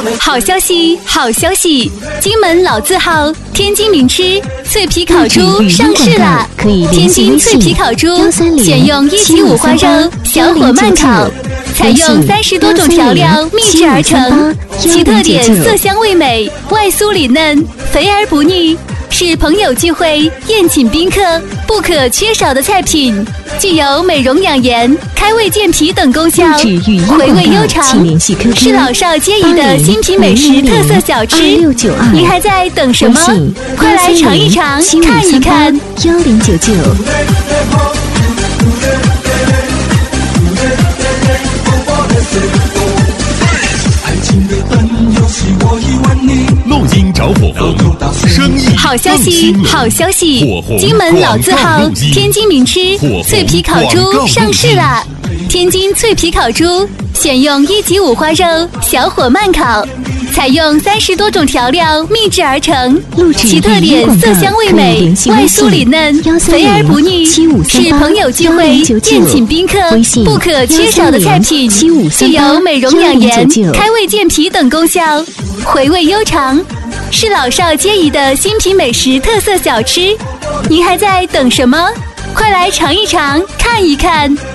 好消息，好消息！金门老字号天津名吃脆皮烤猪上市啦！天津脆皮烤猪选用1级五花肉，小火慢烤，采用30多种调料秘制而成，其特点色香味美，外酥里嫩，肥而不腻。是朋友聚会、宴请宾客不可缺少的菜品，具有美容养颜、开胃健脾等功效，回味悠长，是老少皆宜的新品美食特色小吃。您还在等什么？快来尝一尝，看一看。 1099。 录音找火候，生意好消息，好消息！金门老字号天津名吃脆皮烤猪上市啦！天津脆皮烤猪选用1级五花肉，小火慢烤，采用30多种调料秘制而成，其特点色香味美，外酥里嫩，肥而不腻，是朋友聚会、宴请宾客不可缺少的菜品，具有美容养颜、开胃健脾等功效，回味悠长，是老少皆宜的新品美食特色小吃。您还在等什么？快来尝一尝，看一看。